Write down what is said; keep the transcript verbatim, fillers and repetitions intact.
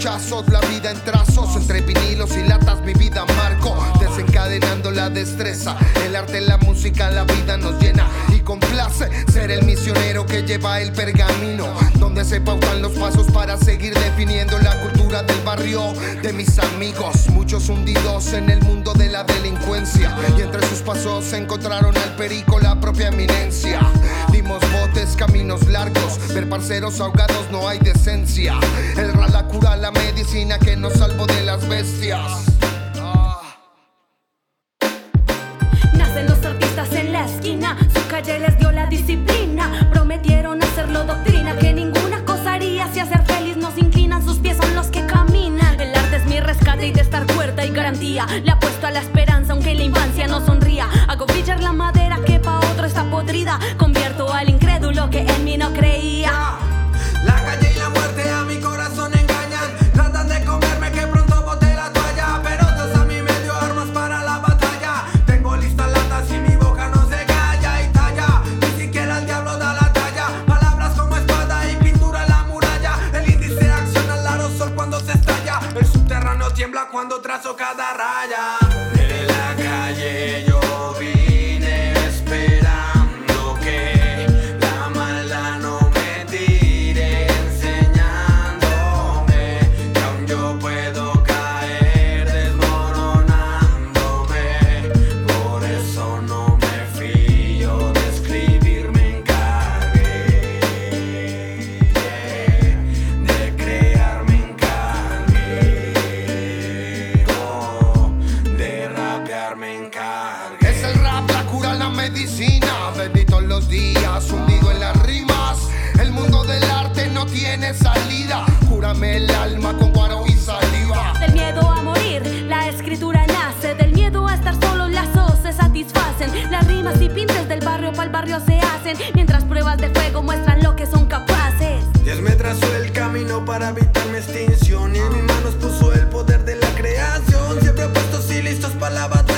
rechazos, la vida en trazos, entre vinilos y latas mi vida marco, desencadenando la destreza. El arte, la música, la vida nos llena y complace. Ser el misionero que lleva el pergamino, donde se pautan los pasos para seguir definiendo la cultura del barrio de mis amigos. Muchos hundidos en el mundo de la delincuencia, y entre sus pasos encontraron al perico, la propia eminencia. Dimos botes, caminos largos, ver parceros ahogados no hay decencia. El ra la cura, la medicina que nos salvó de las bestias. Nacen los artistas en la esquina, su calle les dio la disciplina. Prometieron hacerlo doctrina, que ninguna cosa haría si a ser feliz nos inclinan. Sus pies son los que caminan. El arte es mi rescate y de estar cuerda y garantía. Le apuesto a la esperanza aunque la infancia no sonría. Hago brillar la madera que pa' otro está podrida. Convierto al incrédulo que en mí no creía. La calle y la muerte a mi corazón engañan. Tratan de comerme que pronto boté la toalla, pero Dios a mí me dio armas para la batalla. Tengo listas latas y mi boca no se calla y talla. Ni siquiera el diablo da la talla. Palabras como espada y pintura en la muralla. El índice acciona el aerosol cuando se estalla. El subterráneo tiembla cuando trazo cada raya. De la calle yo vine esperando que la maldad no me tire, enseñándome que aún yo puedo caer desmoronándome. Por eso no me fío de escribir, me encargué de crear, me encargué oh, de rapear, me encargué. Es el rap, la cura, la medicina. Bendito los días, hundido en las rimas. El mundo del arte no tiene salida. Cúrame el alma con guaro y saliva. Del miedo a morir, la escritura nace. Del miedo a estar solo, las os se satisfacen. Las rimas y pintes del barrio pa'l barrio se hacen, mientras pruebas de fuego muestran lo que son capaces. Dios me trazó el camino para evitar mi extinción, y en mis manos puso el poder de la creación. Siempre puestos y listos para la batalla.